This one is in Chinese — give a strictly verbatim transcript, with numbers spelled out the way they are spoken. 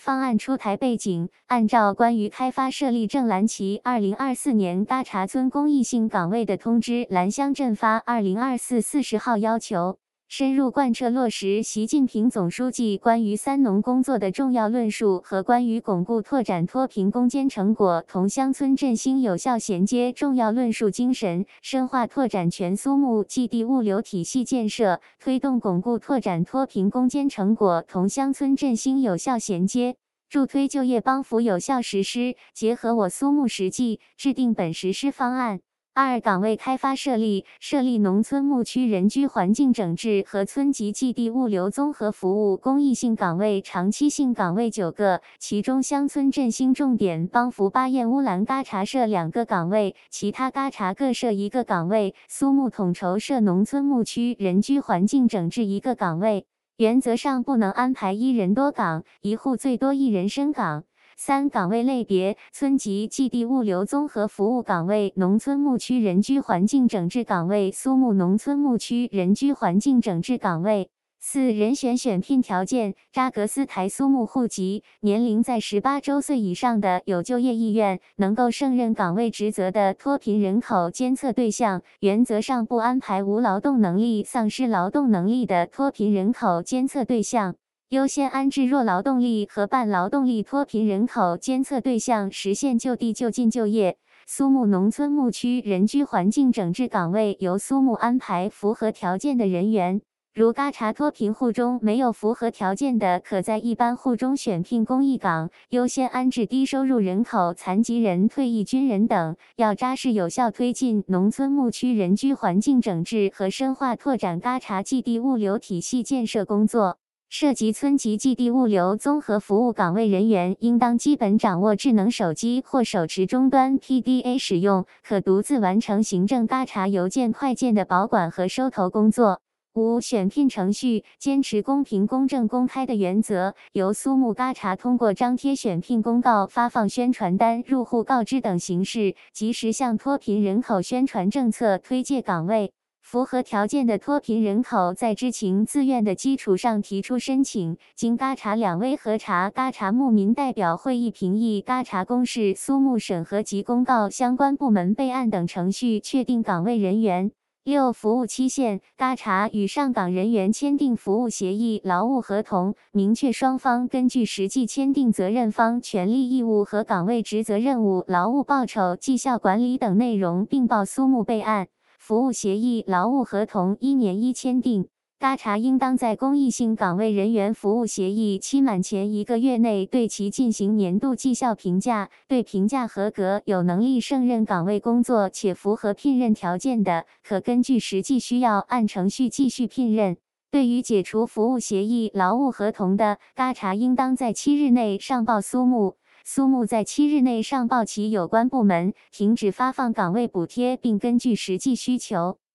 方案出台背景，按照关于开发设立正蓝旗二零二四年嘎查村公益性岗位的通知兰乡镇发二零二四四十号要求，深入贯彻落实习近平总书记关于三农工作的重要论述和关于巩固拓展脱贫攻坚成果同乡村振兴有效衔接重要论述精神，深化拓展全苏木基地物流体系建设，推动巩固拓展脱贫攻坚成果同乡村振兴有效衔接，助推就业帮扶有效实施，结合我苏木实际，制定本实施方案。二、岗位开发设立，设立农村牧区人居环境整治和村级基地物流综合服务公益性岗位、长期性岗位九个，其中乡村振兴重点帮扶巴彦乌兰嘎查设两个岗位，其他嘎查各设一个岗位，苏木统筹设农村牧区人居环境整治一个岗位，原则上不能安排一人多岗，一户最多一人申岗。三、岗位类别，村级基地物流综合服务岗位、农村牧区人居环境整治岗位、苏木农村牧区人居环境整治岗位。四、人选选聘条件，扎格斯台苏木户籍，年龄在十八周岁以上的有就业意愿，能够胜任岗位职责的脱贫人口监测对象，原则上不安排无劳动能力、丧失劳动能力的脱贫人口监测对象。优先安置弱劳动力和半劳动力脱贫人口监测对象，实现就地就近就业。苏木农村牧区人居环境整治岗位由苏木安排符合条件的人员，如嘎查脱贫户中没有符合条件的，可在一般户中选聘公益岗，优先安置低收入人口、残疾人、退役军人等。要扎实有效推进农村牧区人居环境整治和深化拓展嘎查基地物流体系建设工作。涉及村级基地物流综合服务岗位人员，应当基本掌握智能手机或手持终端 P D A 使用，可独自完成行政嘎查邮件快件的保管和收投工作。五、选聘程序，坚持公平、公正、公开的原则，由苏木嘎查通过张贴选聘公告、发放宣传单、入户告知等形式，及时向脱贫人口宣传政策、推介岗位。符合条件的脱贫人口在知情自愿的基础上提出申请，经嘎查两微核查、嘎查牧民代表会议评议、嘎查公示、苏木审核及公告相关部门备案等程序，确定岗位人员。六、服务期限，嘎查与上岗人员签订服务协议、劳务合同，明确双方根据实际签订责任方权利义务和岗位职责任务、劳务报酬、绩效管理等内容，并报苏木备案。服务协议、劳务合同一年一签订。嘎查应当在公益性岗位人员服务协议期满前一个月内对其进行年度绩效评价，对评价合格、有能力胜任岗位工作且符合聘任条件的，可根据实际需要按程序继续聘任。对于解除服务协议、劳务合同的，嘎查应当在七日内上报苏木。苏木在七日内上报其有关部门，停止发放岗位补贴，并根据实际需求